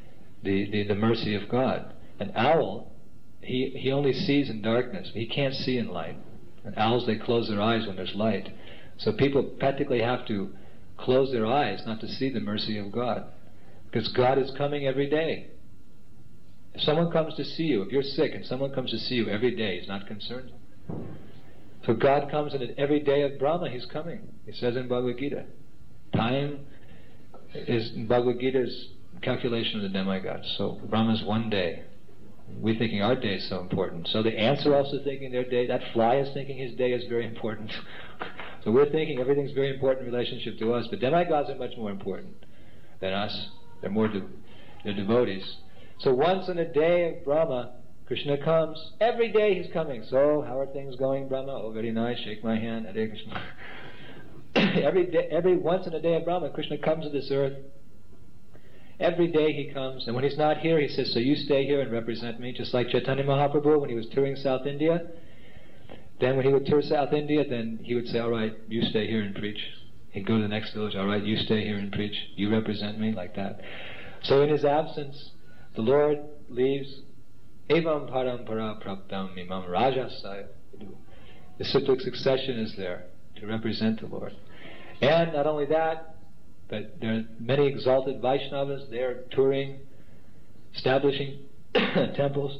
A: the mercy of God. An owl, he only sees in darkness. He can't see in light. And owls, they close their eyes when there's light. So people practically have to close their eyes not to see the mercy of God. Because God is coming every day. If someone comes to see you, if you're sick and someone comes to see you every day, He's not concerned. So God comes, and every day of Brahma He's coming. He says in Bhagavad Gita. Time is Bhagavad Gita's calculation of the demigods. So Brahma's one day. We're thinking our day is so important. So the ants are also thinking their day. That fly is thinking his day is very important. So we're thinking everything's very important in relationship to us. But demigods are much more important than us. They're devotees. So once in a day of Brahma, Krishna comes. Every day He's coming. So how are things going, Brahma? Oh, very nice. Shake my hand. Hare Krishna. Every once in a day of Brahma, Krishna comes to this earth. Every day He comes, and when He's not here, He says, so you stay here and represent me, just like Chaitanya Mahaprabhu when he was touring South India. Then when he would tour South India, then he would say, all right, you stay here and preach. He'd go to the next village, all right, you stay here and preach. You represent me, like that. So in His absence, the Lord leaves evam parampara praptam imam rajasaya. The cyclic succession is there to represent the Lord. And not only that, but there are many exalted Vaishnavas there touring, establishing temples.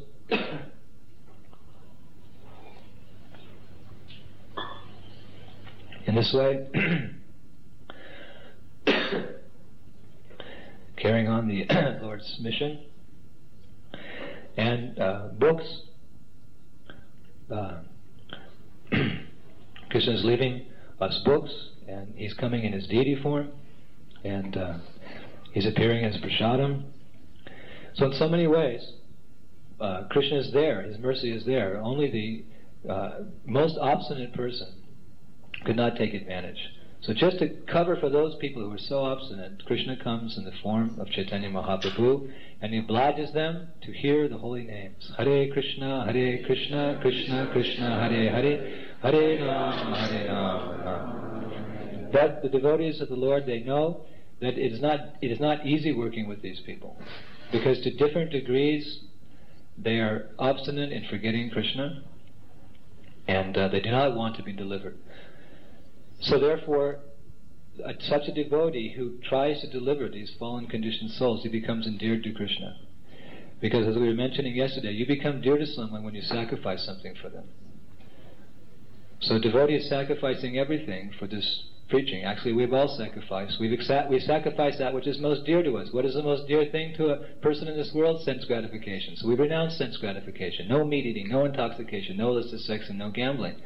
A: In this way, carrying on the Lord's mission. And books. Krishna is leaving us books, and He's coming in His deity form. And He's appearing as Prasadam. So in so many ways, Krishna is there, His mercy is there. Only the most obstinate person could not take advantage. So just to cover for those people who are so obstinate, Krishna comes in the form of Chaitanya Mahaprabhu, and He obliges them to hear the holy names. Hare Krishna, Krishna Krishna, Hare Hare, Hare Rama, Hare Rama. That the devotees of the Lord, they know that it is not easy working with these people, because to different degrees they are obstinate in forgetting Krishna, and they do not want to be delivered. So therefore, such a devotee who tries to deliver these fallen conditioned souls, he becomes endeared to Krishna. Because as we were mentioning yesterday, you become dear to someone when you sacrifice something for them. So a devotee is sacrificing everything for this preaching. Actually, we've all sacrificed. We sacrifice that which is most dear to us. What is the most dear thing to a person in this world? Sense gratification. So we renounce sense gratification. No meat eating, no intoxication, no illicit sex, and no gambling.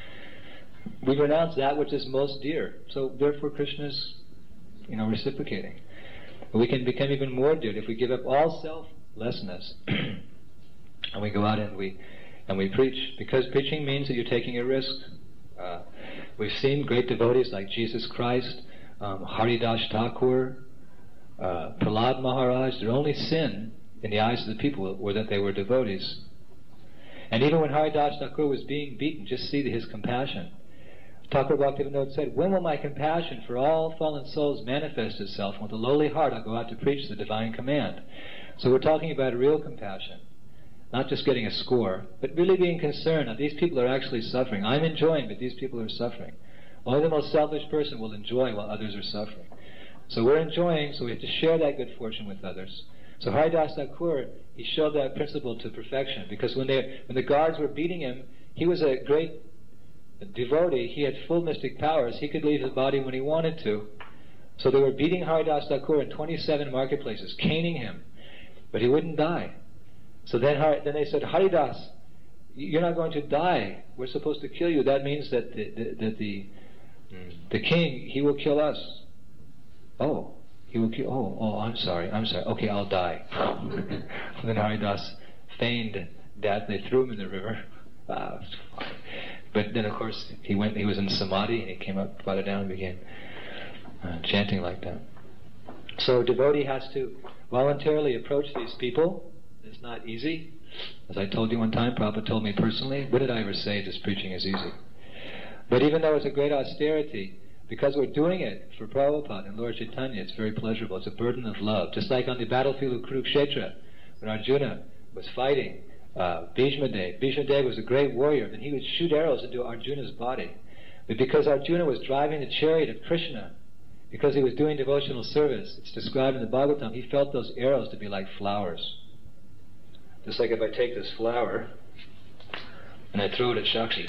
A: We renounce that which is most dear. So therefore Krishna is, reciprocating. We can become even more dear if we give up all selflessness and we go out and we preach. Because preaching means that you're taking a risk. We've seen great devotees like Jesus Christ, Haridas Thakur, Prahlad Maharaj. Their only sin in the eyes of the people were that they were devotees. And even when Haridas Thakur was being beaten, just see his compassion. Thakur Bhaktivinoda said, when will my compassion for all fallen souls manifest itself? With a lowly heart I'll go out to preach the divine command. So we're talking about real compassion. Not just getting a score, but really being concerned that these people are actually suffering. I'm enjoying, but these people are suffering. Only the most selfish person will enjoy while others are suffering. So we're enjoying, so we have to share that good fortune with others. So Haridas Thakur, he showed that principle to perfection, because when the guards were beating him, he was a great devotee. He had full mystic powers. He could leave his body when he wanted to. So they were beating Haridas Thakur in 27 marketplaces, caning him, but he wouldn't die. So then they said, Haridas, you're not going to die. We're supposed to kill you. That means that the king, he will kill us. Oh, he will kill. Oh, I'm sorry. Okay, I'll die. Then Haridas feigned death. They threw him in the river. But then, of course, he was in samadhi, and he came up, brought it down, and began chanting like that. So a devotee has to voluntarily approach these people. It's not easy. As I told you one time, Prabhupada told me personally, what did I ever say? This preaching is easy. But even though it's a great austerity, because we're doing it for Prabhupada and Lord Chaitanya, it's very pleasurable. It's a burden of love. Just like on the battlefield of Kurukshetra, when Arjuna was fighting Bhishma Dev. Bhishma Dev was a great warrior, and he would shoot arrows into Arjuna's body. But because Arjuna was driving the chariot of Krishna, because he was doing devotional service, it's described in the Bhagavatam, he felt those arrows to be like flowers. Just like if I take this flower and I throw it at Shakti.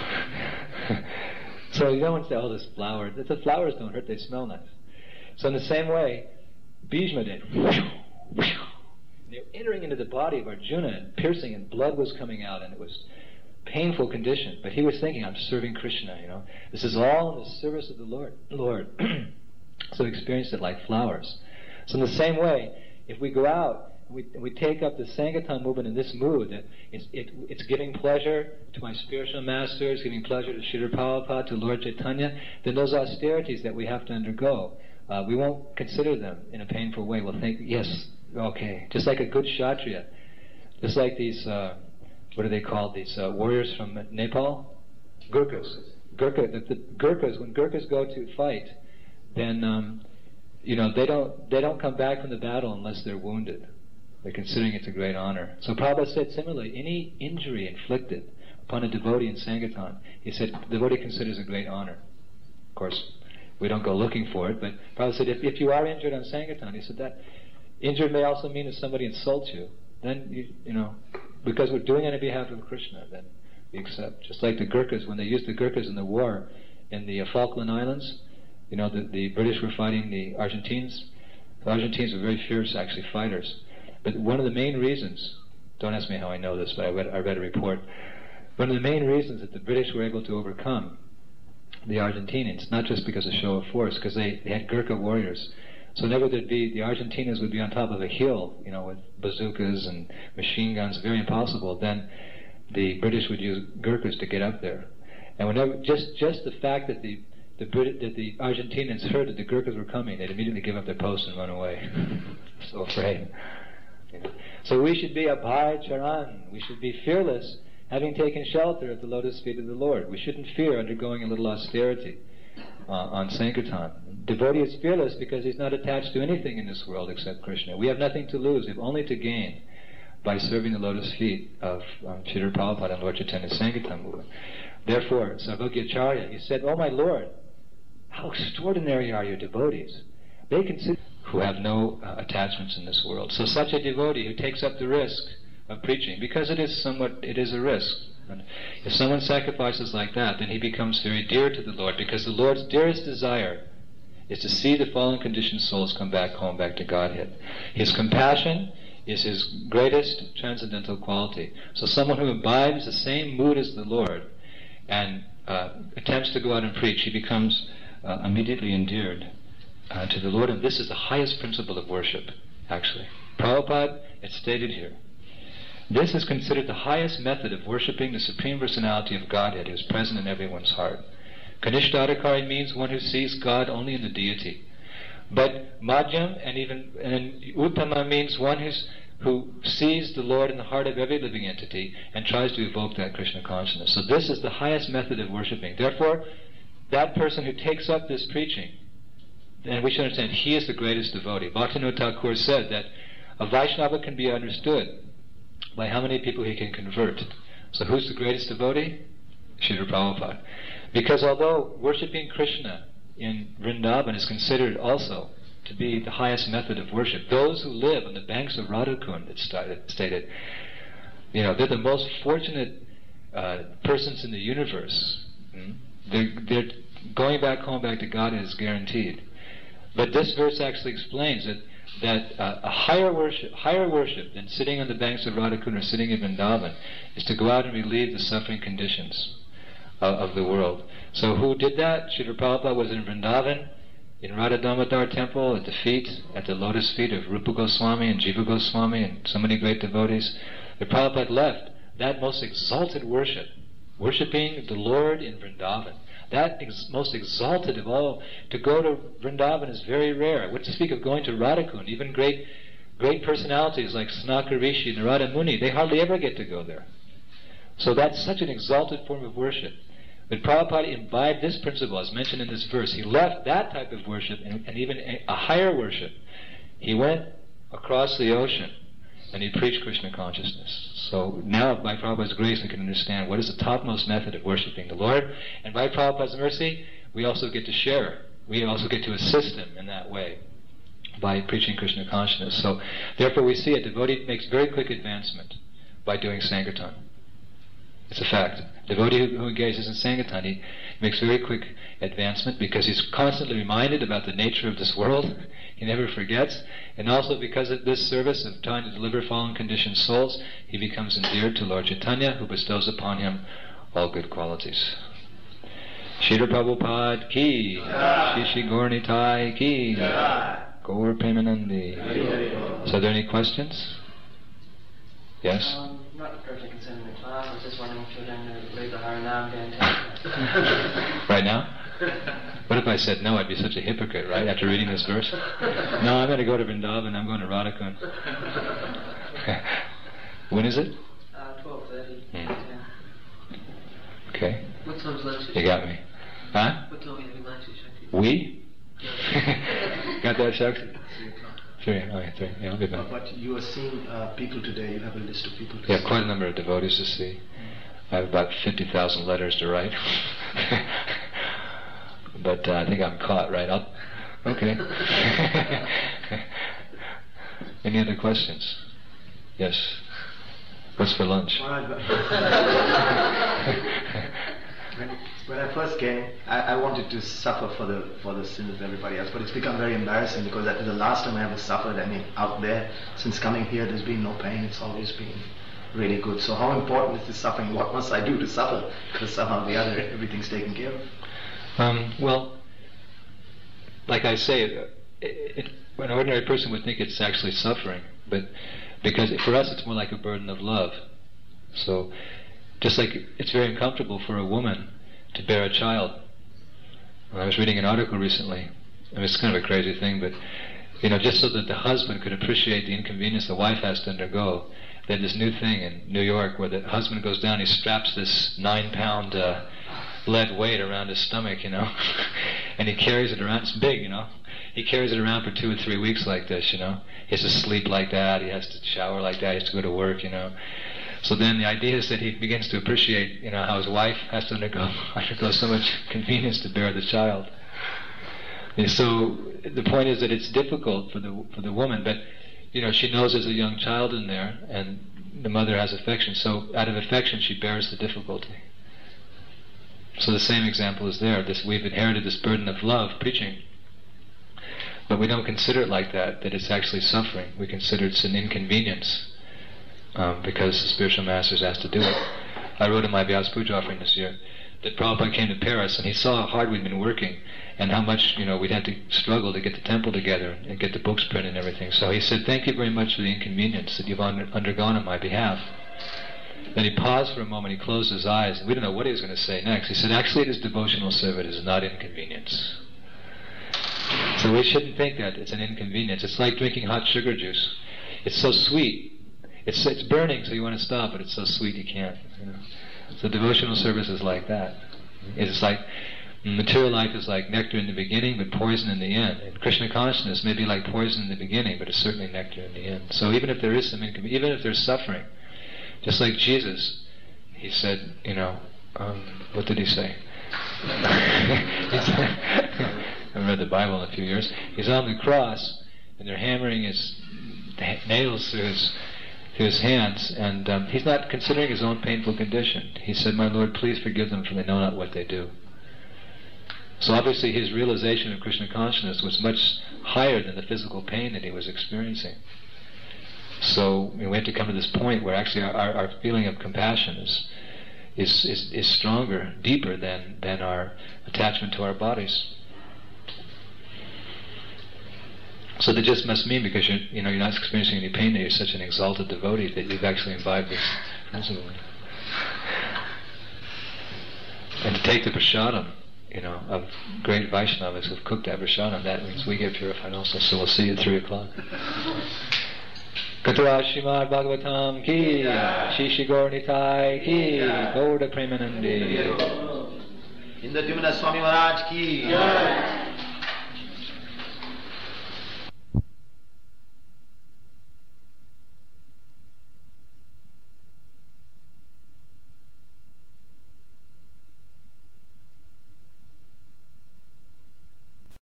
A: So you don't want to say, oh, this flower. The flowers don't hurt, they smell nice. So in the same way, Bhishma did. They were entering into the body of Arjuna and piercing, and blood was coming out, and it was a painful condition. But he was thinking, I'm serving Krishna, This is all in the service of the Lord. So he experienced it like flowers. So in the same way, if we go out, we take up the Sankirtan movement in this mood, that it's giving pleasure to my spiritual masters, giving pleasure to Srila Prabhupada, to Lord Chaitanya, then those austerities that we have to undergo, we won't consider them in a painful way. We'll think, yes, okay. Just like a good Kshatriya. Just like these, what are they called, these warriors from Nepal? Gurkhas. The Gurkhas, when Gurkhas go to fight, then, they don't come back from the battle unless they're wounded. They're considering it's a great honor. So Prabhupada said similarly, any injury inflicted upon a devotee in Sankirtan, he said, the devotee considers a great honor. Of course, we don't go looking for it, but Prabhupada said, if you are injured on Sankirtan, he said that injured may also mean if somebody insults you, then, because we're doing it on behalf of Krishna, then we accept. Just like the Gurkhas, when they used the Gurkhas in the war in the Falkland Islands, the British were fighting the Argentines. The Argentines were very fierce, actually, fighters. But one of the main reasons, don't ask me how I know this, but I read a report, one of the main reasons that the British were able to overcome the Argentinians, not just because of show of force, because they had Gurkha warriors. So whenever the Argentinians would be on top of a hill, with bazookas and machine guns, very impossible, then the British would use Gurkhas to get up there. And whenever, just the fact that the Argentinians heard that the Gurkhas were coming, they'd immediately give up their posts and run away. So afraid. So we should be abhay charan. We should be fearless, having taken shelter at the lotus feet of the Lord. We shouldn't fear undergoing a little austerity on Sankirtan. Devotee is fearless because he's not attached to anything in this world except Krishna. We have nothing to lose, we have only to gain by serving the lotus feet of Srila Prabhupada and Lord Chaitanya's Sankirtan movement. Therefore, Sarvagyacharya, he said, "Oh my Lord, how extraordinary are your devotees. They consider who have no attachments in this world." So such a devotee who takes up the risk of preaching, because it is a risk. And if someone sacrifices like that, then he becomes very dear to the Lord, because the Lord's dearest desire is to see the fallen conditioned souls come back home, back to Godhead. His compassion is his greatest transcendental quality. So someone who imbibes the same mood as the Lord and attempts to go out and preach, he becomes immediately endeared to the Lord, and this is the highest principle of worship, actually. Prabhupada, it's stated here. This is considered the highest method of worshipping the Supreme Personality of Godhead who is present in everyone's heart. Kanishtadhikari means one who sees God only in the deity. But Madhyam and Uttama means one who sees the Lord in the heart of every living entity and tries to evoke that Krishna consciousness. So this is the highest method of worshipping. Therefore, that person who takes up this preaching, and we should understand, he is the greatest devotee. Bhaktivinoda Thakur said that a Vaishnava can be understood by how many people he can convert. So who's the greatest devotee? Srila Prabhupada. Because although worshipping Krishna in Vrindavan is considered also to be the highest method of worship, those who live on the banks of Radhakund, it's stated, they're the most fortunate persons in the universe. They're going back home, back to God is guaranteed. But this verse actually explains that a higher worship than sitting on the banks of Radhakund or sitting in Vrindavan is to go out and relieve the suffering conditions of the world. So who did that? Srila Prabhupada was in Vrindavan, in Radha Damodar temple, at the lotus feet of Rupa Goswami and Jiva Goswami and so many great devotees. The Prabhupada left that most exalted worship, worshipping the Lord in Vrindavan. That most exalted of all. To go to Vrindavan is very rare. What to speak of going to Radhakund? Even great personalities like Sanaka Rishi and Narada Muni, they hardly ever get to go there. So that's such an exalted form of worship. But Prabhupada imbibed this principle, as mentioned in this verse. He left that type of worship and even a higher worship. He went across the ocean and he preached Krishna consciousness. So now, by Prabhupada's grace, we can understand what is the topmost method of worshiping the Lord. And by Prabhupada's mercy, we also get to share. We also get to assist him in that way by preaching Krishna consciousness. So therefore we see a devotee makes very quick advancement by doing Sankirtan. It's a fact. Devotee who engages in Sankirtan, he makes very quick advancement because he's constantly reminded about the nature of this world. He never forgets. And also because of this service of trying to deliver fallen conditioned souls, he becomes endeared to Lord Chaitanya, who bestows upon him all good qualities. Srila Prabhupada ki, Shishi Gaur Nitai ki, Gaur Premanandi. So are there any questions? Yes?
B: Not particularly concerned with the class, I was just wondering if you're going to read the Harinam again.
A: Right now? What if I said no? I'd be such a hypocrite, right, after reading this verse? No, I'm going to go to Vrindavan, I'm going to Radhakund. When is it?
B: 12:30.
A: Yeah. Okay.
B: What time's lunch?
A: You got me. Huh?
B: What time are you having lunch, Shakti?
A: We? Got that, Shakti? 3. Okay, 3. Yeah, I'll be back.
C: But you are seeing people today, you have a list of people to see.
A: Yeah, quite a number of devotees to see. I have about 50,000 letters to write. But I think I'm caught, right? Okay. Any other questions? Yes. What's for lunch?
C: When I first came, I wanted to suffer for the sins of everybody else, but it's become very embarrassing because that was the last time I ever suffered. I mean, out there, since coming here, there's been no pain. It's always been really good. So how important is this suffering? What must I do to suffer? Because somehow or the other, everything's taken care of.
A: Well, like I say, an ordinary person would think it's actually suffering, but because for us it's more like a burden of love. So, just like it's very uncomfortable for a woman to bear a child. I was reading an article recently, and it's kind of a crazy thing, but just so that the husband could appreciate the inconvenience the wife has to undergo, they had this new thing in New York where the husband goes down, he straps this 9-pound lead weight around his stomach, and he carries it around. It's big, He carries it around for 2 or 3 weeks like this, He has to sleep like that, he has to shower like that, he has to go to work, So then the idea is that he begins to appreciate, how his wife has to undergo so much convenience to bear the child. And so the point is that it's difficult for the woman, but she knows there's a young child in there, and the mother has affection. So out of affection, she bears the difficulty. So the same example is there. We've inherited this burden of love, preaching, but we don't consider it like that it's actually suffering. We consider it's an inconvenience because the spiritual masters asked to do it. I wrote in my Vyas Puja offering this year that Prabhupada came to Paris and he saw how hard we'd been working and how much we'd had to struggle to get the temple together and get the books printed and everything. So he said, "Thank you very much for the inconvenience that you've undergone on my behalf." Then he paused for a moment, he closed his eyes, and we didn't know what he was going to say next. He said, "Actually, it is devotional service, it is not inconvenience." So we shouldn't think that it's an inconvenience. It's like drinking hot sugar juice. It's so sweet. It's burning, so you want to stop, but it's so sweet you can't. So devotional service is like that. It's like material life is like nectar in the beginning, but poison in the end. And Krishna consciousness may be like poison in the beginning, but it's certainly nectar in the end. So even if there is some inconvenience, even if there's suffering, just like Jesus, he said, what did he say? I haven't read the Bible in a few years. He's on the cross, and they're hammering his nails through his hands, and he's not considering his own painful condition. He said, "My Lord, please forgive them, for they know not what they do." So obviously his realization of Krishna consciousness was much higher than the physical pain that he was experiencing. So we have to come to this point where actually our feeling of compassion is stronger, deeper than our attachment to our bodies. So that just must mean because you're not experiencing any pain that you're such an exalted devotee that you've actually imbibed this principle. And to take the prasadam, of great Vaishnavas who've cooked that prasadam, that means we get purified also. So we'll see you at 3 o'clock. Katara Srimad Bhagavatam ki, Shishi Gaur Nitai ki, Gauda Premanandi.
C: Indradumna Swami Maharaj ki.